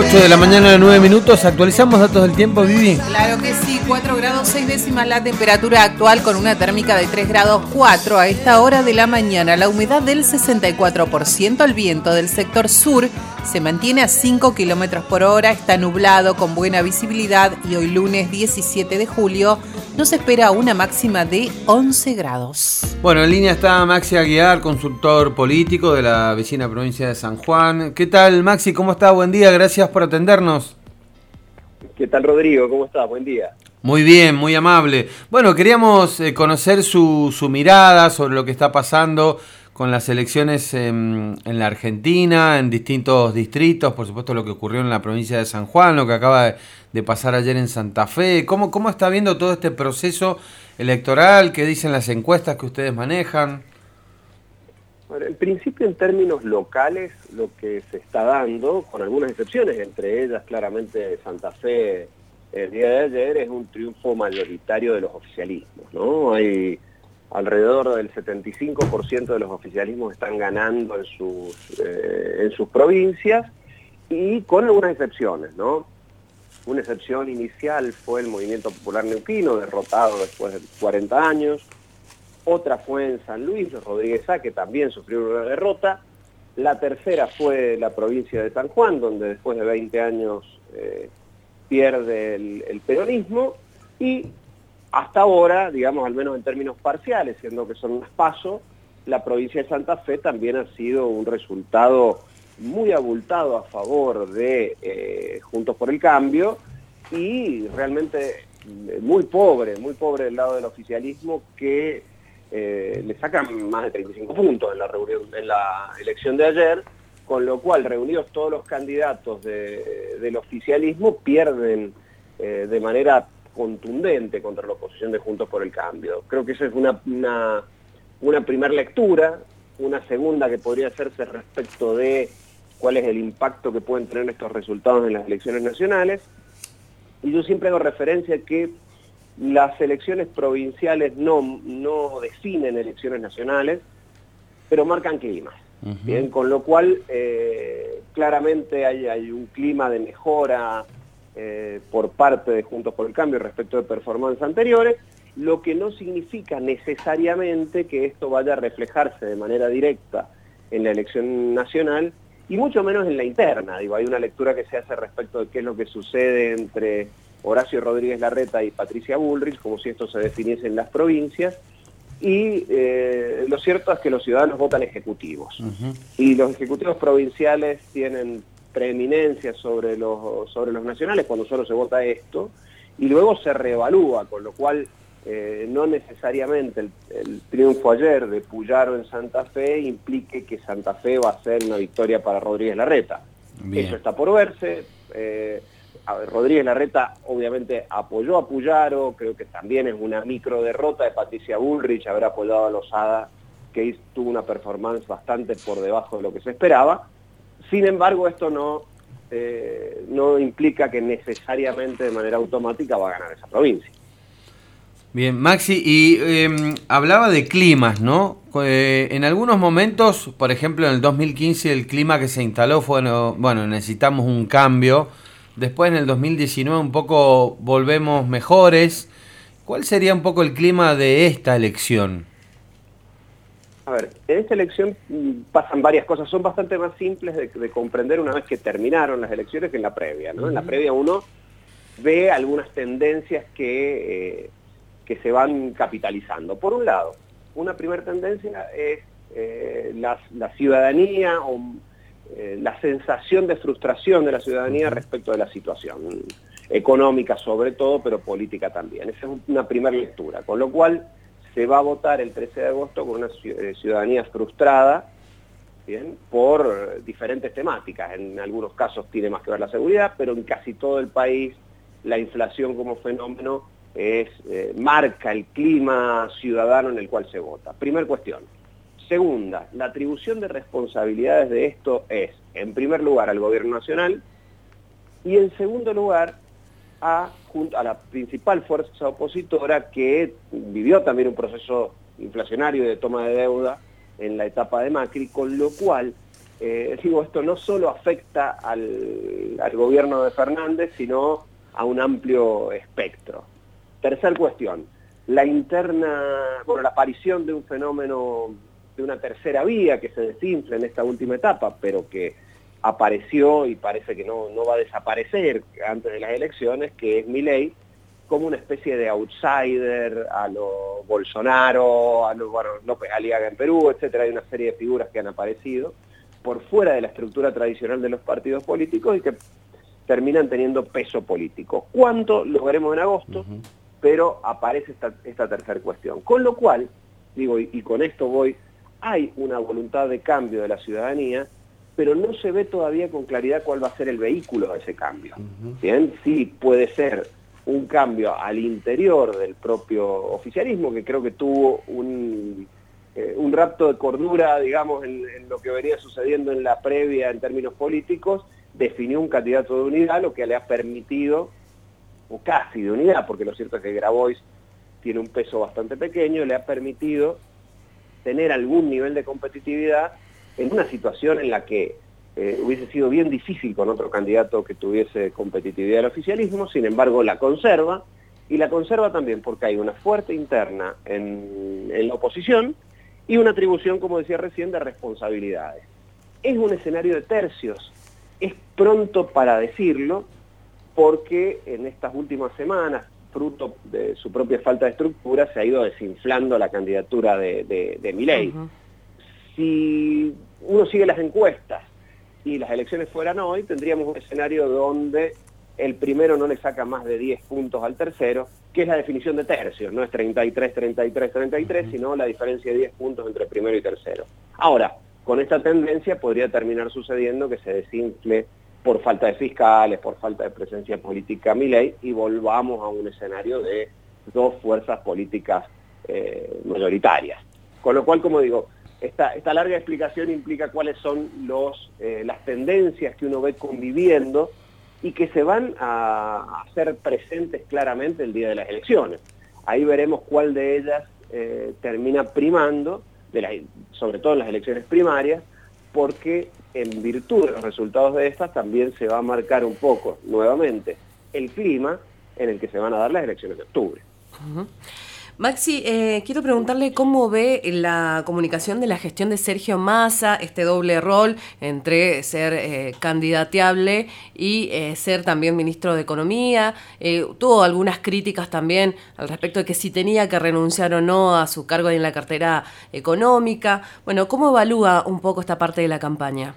8 de la mañana, 9 minutos. Actualizamos datos del tiempo, Vivi. Claro que sí, 4 grados 6 décimas la temperatura actual con una térmica de 3 grados 4 a esta hora de la mañana. La humedad del 64%, el viento del sector sur se mantiene a 5 kilómetros por hora, está nublado con buena visibilidad y hoy lunes 17 de julio nos espera una máxima de 11 grados. Bueno, en línea está Maxi Aguiar, consultor político de la vecina provincia de San Juan. ¿Qué tal, Maxi? ¿Cómo está? Buen día, gracias por atendernos. ¿Qué tal, Rodrigo? ¿Cómo estás? Buen día. Muy bien, muy amable. Bueno, queríamos conocer su mirada sobre lo que está pasando con las elecciones en la Argentina, en distintos distritos, por supuesto lo que ocurrió en la provincia de San Juan, lo que acaba de pasar ayer en Santa Fe. ¿Cómo está viendo todo este proceso electoral? ¿Qué dicen las encuestas que ustedes manejan? Bueno, en principio, en términos locales, lo que se está dando, con algunas excepciones, entre ellas claramente Santa Fe el día de ayer, es un triunfo mayoritario de los oficialismos, ¿no? Hay alrededor del 75% de los oficialismos están ganando en sus provincias, y con algunas excepciones, ¿no? Una excepción inicial fue el Movimiento Popular Neuquino, derrotado después de 40 años. Otra fue en San Luis, Rodríguez Sá, que también sufrió una derrota. La tercera fue la provincia de San Juan, donde después de 20 años pierde el peronismo. Y hasta ahora, digamos, al menos en términos parciales, siendo que son unas PASO, la provincia de Santa Fe también ha sido un resultado muy abultado a favor de Juntos por el Cambio, y realmente muy pobre del lado del oficialismo, que le sacan más de 35 puntos en la elección de ayer, con lo cual, reunidos todos los candidatos del oficialismo, pierden de manera contundente contra la oposición de Juntos por el Cambio. Creo que esa es una primera lectura. Una segunda que podría hacerse respecto de cuál es el impacto que pueden tener estos resultados en las elecciones nacionales. Y yo siempre hago referencia a que las elecciones provinciales no definen elecciones nacionales, pero marcan climas. Uh-huh. Bien, con lo cual claramente hay un clima de mejora por parte de Juntos por el Cambio respecto de performances anteriores, lo que no significa necesariamente que esto vaya a reflejarse de manera directa en la elección nacional, y mucho menos en la interna. Digo, hay una lectura que se hace respecto de qué es lo que sucede entre Horacio Rodríguez Larreta y Patricia Bullrich, como si esto se definiese en las provincias, y lo cierto es que los ciudadanos votan ejecutivos. Uh-huh. Y los ejecutivos provinciales tienen preeminencia sobre los nacionales cuando solo se vota esto, y luego se reevalúa, con lo cual no necesariamente el triunfo ayer de Puyaro en Santa Fe implique que Santa Fe va a ser una victoria para Rodríguez Larreta. Bien. Eso está por verse. Rodríguez Larreta obviamente apoyó a Puyaro, creo que también es una micro derrota de Patricia Bullrich haber apoyado a Lozada, que tuvo una performance bastante por debajo de lo que se esperaba. Sin embargo, esto no implica que necesariamente de manera automática va a ganar esa provincia. Bien, Maxi, y hablaba de climas, ¿no? En algunos momentos, por ejemplo, en el 2015 el clima que se instaló fue, bueno, necesitamos un cambio. Después en el 2019 un poco volvemos mejores. ¿Cuál sería un poco el clima de esta elección? A ver, en esta elección pasan varias cosas, son bastante más simples de comprender una vez que terminaron las elecciones que en la previa, ¿no? Uh-huh. En la previa uno ve algunas tendencias que se van capitalizando. Por un lado, una primera tendencia es la ciudadanía o la sensación de frustración de la ciudadanía respecto de la situación económica sobre todo, pero política también. Esa es una primera lectura, con lo cual se va a votar el 13 de agosto con una ciudadanía frustrada, ¿bien?, por diferentes temáticas. En algunos casos tiene más que ver la seguridad, pero en casi todo el país la inflación como fenómeno marca el clima ciudadano en el cual se vota. Primera cuestión. Segunda, la atribución de responsabilidades de esto es, en primer lugar, al gobierno nacional, y en segundo lugar, junto a la principal fuerza opositora, que vivió también un proceso inflacionario de toma de deuda en la etapa de Macri, con lo cual esto no solo afecta al gobierno de Fernández, sino a un amplio espectro. Tercer cuestión, la aparición de un fenómeno de una tercera vía que se desinfla en esta última etapa, pero que apareció y parece que no va a desaparecer antes de las elecciones, que es Milei, como una especie de outsider a lo Bolsonaro, a lo López Aliaga en Perú, etcétera. Hay una serie de figuras que han aparecido por fuera de la estructura tradicional de los partidos políticos y que terminan teniendo peso político. ¿Cuánto? Lo veremos en agosto, pero aparece esta tercera cuestión. Con lo cual, digo, y con esto voy, hay una voluntad de cambio de la ciudadanía, pero no se ve todavía con claridad cuál va a ser el vehículo de ese cambio. ¿Bien? Sí, puede ser un cambio al interior del propio oficialismo, que creo que tuvo un rapto de cordura, digamos, en lo que venía sucediendo en la previa en términos políticos, definió un candidato de unidad, lo que le ha permitido, o casi de unidad, porque lo cierto es que Grabois tiene un peso bastante pequeño, le ha permitido tener algún nivel de competitividad en una situación en la que hubiese sido bien difícil con otro candidato que tuviese competitividad del oficialismo. Sin embargo la conserva, y la conserva también porque hay una fuerte interna en la oposición y una atribución, como decía recién, de responsabilidades. Es un escenario de tercios, es pronto para decirlo, porque en estas últimas semanas, fruto de su propia falta de estructura, se ha ido desinflando la candidatura de Milei. Si uno sigue las encuestas y las elecciones fueran hoy, tendríamos un escenario donde el primero no le saca más de 10 puntos al tercero, que es la definición de tercios, no es 33, 33, 33, sino la diferencia de 10 puntos entre primero y tercero. Ahora, con esta tendencia podría terminar sucediendo que se desinfle por falta de fiscales, por falta de presencia política Milei, y volvamos a un escenario de dos fuerzas políticas mayoritarias. Con lo cual, como digo, esta larga explicación implica cuáles son las tendencias que uno ve conviviendo y que se van a hacer presentes claramente el día de las elecciones. Ahí veremos cuál de ellas termina primando, sobre todo en las elecciones primarias, porque en virtud de los resultados de estas también se va a marcar un poco, nuevamente, el clima en el que se van a dar las elecciones de octubre. Maxi, quiero preguntarle cómo ve la comunicación de la gestión de Sergio Massa, este doble rol entre ser candidateable y ser también ministro de Economía. Tuvo algunas críticas también al respecto de que si tenía que renunciar o no a su cargo en la cartera económica. Bueno, ¿cómo evalúa un poco esta parte de la campaña?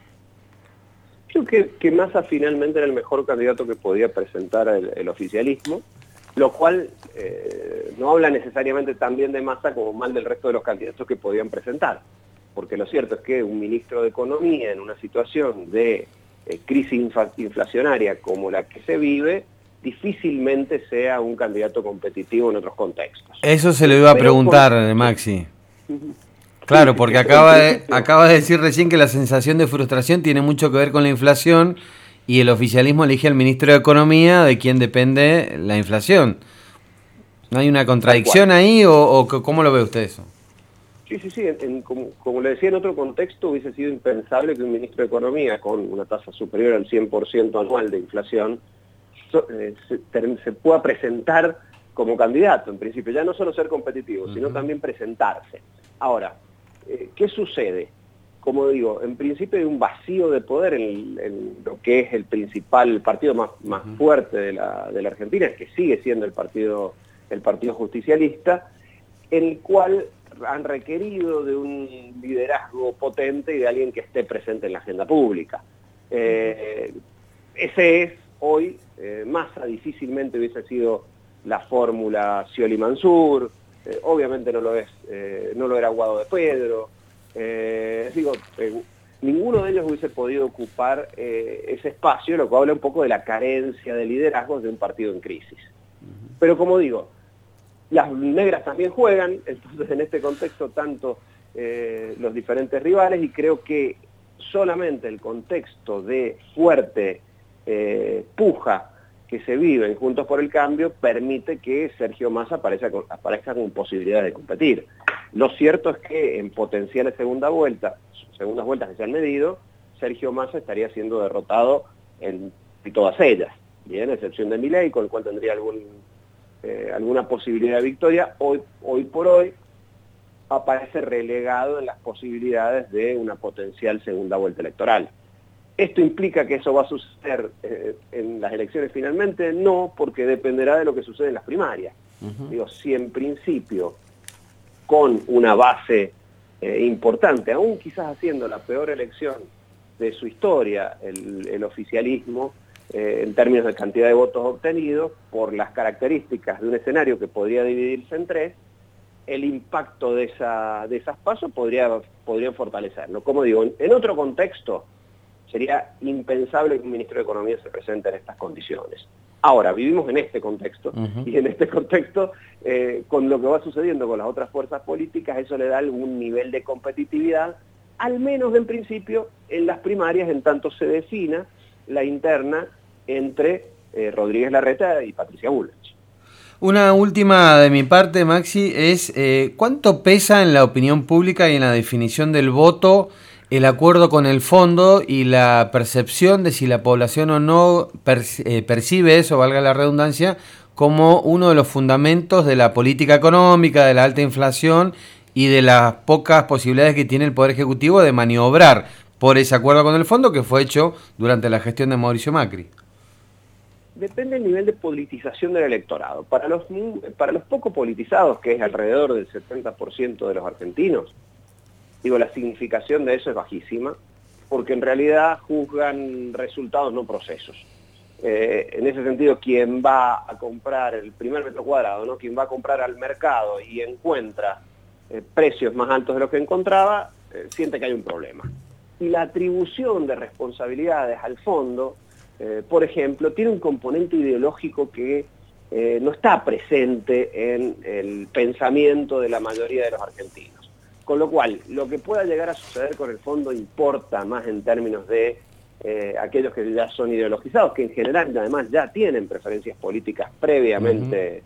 Creo que Massa finalmente era el mejor candidato que podía presentar el oficialismo, lo cual no habla necesariamente tan bien de Massa como mal del resto de los candidatos que podían presentar, porque lo cierto es que un ministro de Economía en una situación de crisis inflacionaria como la que se vive, difícilmente sea un candidato competitivo en otros contextos. Eso se lo iba a preguntar, Maxi. Claro, porque acaba de decir recién que la sensación de frustración tiene mucho que ver con la inflación, y el oficialismo elige al ministro de Economía, de quien depende la inflación. ¿No hay una contradicción ahí o cómo lo ve usted eso? Sí. Como le decía, en otro contexto hubiese sido impensable que un ministro de Economía con una tasa superior al 100% anual de inflación se pueda presentar como candidato, en principio. Ya no solo ser competitivo, sino también presentarse. Ahora, ¿qué sucede? Como digo, en principio hay un vacío de poder en lo que es el partido más fuerte de la Argentina, que sigue siendo el partido justicialista, en el cual han requerido de un liderazgo potente y de alguien que esté presente en la agenda pública. Ese es hoy, Massa difícilmente hubiese sido la fórmula Scioli Mansur, obviamente no lo era Guado de Pedro. Ninguno de ellos hubiese podido ocupar ese espacio, lo cual habla un poco de la carencia de liderazgos de un partido en crisis. Pero como digo, las negras también juegan, entonces en este contexto tanto los diferentes rivales, y creo que solamente el contexto de fuerte puja que se vive en Juntos por el Cambio permite que Sergio Massa aparezca con posibilidades de competir. Lo cierto es que en potenciales segundas vueltas que se han medido, Sergio Massa estaría siendo derrotado en todas ellas, bien, a excepción de Milei, con el cual tendría alguna posibilidad de victoria. Hoy por hoy aparece relegado en las posibilidades de una potencial segunda vuelta electoral. ¿Esto implica que eso va a suceder en las elecciones finalmente? No, porque dependerá de lo que sucede en las primarias. Digo, si en principio, con una base importante, aún quizás haciendo la peor elección de su historia, el oficialismo, en términos de cantidad de votos obtenidos, por las características de un escenario que podría dividirse en tres, el impacto de esas pasos podrían fortalecerlo. Como digo, en otro contexto sería impensable que un ministro de Economía se presente en estas condiciones. Ahora, vivimos en este contexto, y en este contexto, con lo que va sucediendo con las otras fuerzas políticas, eso le da algún nivel de competitividad, al menos en principio, en las primarias, en tanto se defina la interna entre Rodríguez Larreta y Patricia Bullrich. Una última de mi parte, Maxi, es ¿cuánto pesa en la opinión pública y en la definición del voto el acuerdo con el fondo y la percepción de si la población o no percibe eso, valga la redundancia, como uno de los fundamentos de la política económica, de la alta inflación y de las pocas posibilidades que tiene el Poder Ejecutivo de maniobrar por ese acuerdo con el fondo que fue hecho durante la gestión de Mauricio Macri? Depende del nivel de politización del electorado. Para los poco politizados, que es alrededor del 70% de los argentinos, digo, la significación de eso es bajísima, porque en realidad juzgan resultados, no procesos. En ese sentido, quien va a comprar el primer metro cuadrado, ¿no? Quien va a comprar al mercado y encuentra precios más altos de los que encontraba, siente que hay un problema. Y la atribución de responsabilidades al fondo, por ejemplo, tiene un componente ideológico que no está presente en el pensamiento de la mayoría de los argentinos. Con lo cual, lo que pueda llegar a suceder con el fondo importa más en términos de aquellos que ya son ideologizados, que en general además ya tienen preferencias políticas previamente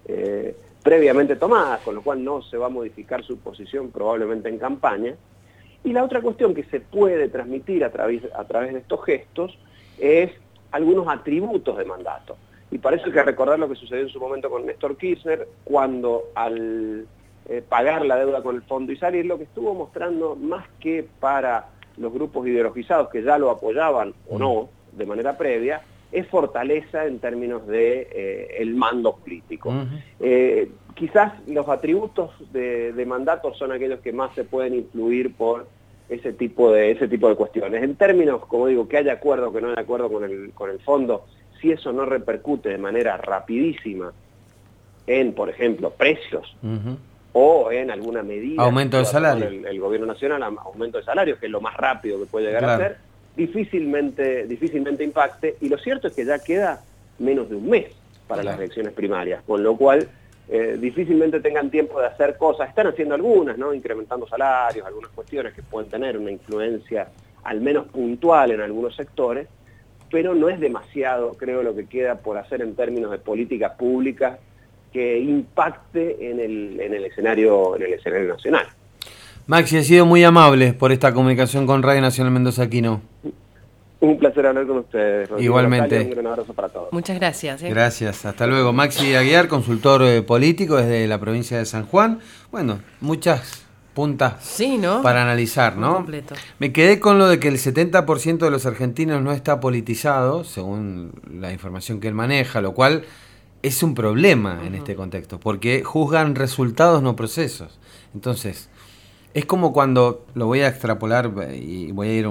tomadas, con lo cual no se va a modificar su posición probablemente en campaña. Y la otra cuestión que se puede transmitir a través de estos gestos es algunos atributos de mandato. Y para eso hay que recordar lo que sucedió en su momento con Néstor Kirchner, cuando al pagar la deuda con el fondo y salir, lo que estuvo mostrando, más que para los grupos ideologizados que ya lo apoyaban o no de manera previa, es fortaleza en términos de el mando político. Quizás los atributos de mandato son aquellos que más se pueden influir por ese tipo de cuestiones. En términos, como digo, que haya acuerdo o que no haya acuerdo con el fondo, si eso no repercute de manera rapidísima en, por ejemplo, precios, o en alguna medida aumento de salario, el gobierno nacional, aumento de salarios, que es lo más rápido que puede llegar a ser, difícilmente impacte. Y lo cierto es que ya queda menos de un mes para las elecciones primarias, con lo cual difícilmente tengan tiempo de hacer cosas. Están haciendo algunas, ¿no? Incrementando salarios, algunas cuestiones que pueden tener una influencia al menos puntual en algunos sectores, pero no es demasiado, creo, lo que queda por hacer en términos de políticas públicas que impacte en el escenario nacional. Maxi, ha sido muy amable por esta comunicación con Radio Nacional Mendoza Aquino. Un placer hablar con ustedes, Rodrigo. Igualmente. Un gran abrazo para todos. Muchas gracias. Gracias, hasta luego. Maxi Aguiar, consultor político desde la provincia de San Juan. Bueno, muchas puntas para analizar, ¿no? Completo. Me quedé con lo de que el 70% de los argentinos no está politizado, según la información que él maneja, lo cual es un problema en este contexto, porque juzgan resultados, no procesos. Entonces, es como cuando, lo voy a extrapolar y voy a ir a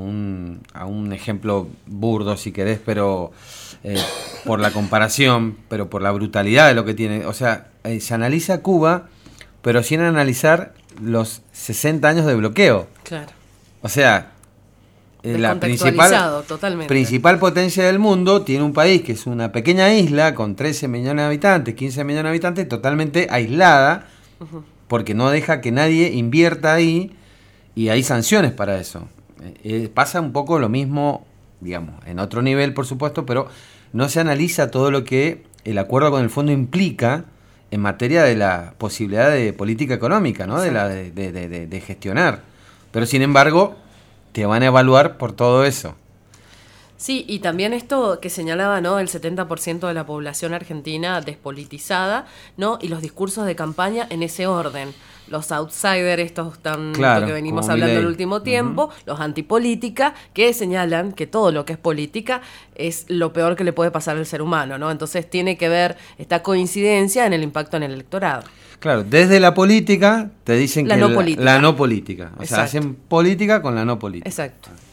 un ejemplo burdo si querés, pero por la comparación, pero por la brutalidad de lo que tiene. O sea, se analiza Cuba, pero sin analizar los 60 años de bloqueo. Claro. O sea, la principal potencia del mundo tiene un país que es una pequeña isla con 13 millones de habitantes, 15 millones de habitantes, totalmente aislada, porque no deja que nadie invierta ahí y hay sanciones para eso. Pasa un poco lo mismo, digamos, en otro nivel, por supuesto, pero no se analiza todo lo que el acuerdo con el fondo implica en materia de la posibilidad de política económica, ¿no? De gestionar. Pero sin embargo, te van a evaluar por todo eso. Sí, y también esto que señalaba, ¿no? El 70% de la población argentina despolitizada, ¿no? Y los discursos de campaña en ese orden. Los outsiders, estos claro, que venimos hablando el último tiempo, los antipolítica, que señalan que todo lo que es política es lo peor que le puede pasar al ser humano, ¿no? Entonces tiene que ver esta coincidencia en el impacto en el electorado. Claro, desde la política te dicen la que no política. la no política. O Exacto. sea, hacen política con la no política. Exacto.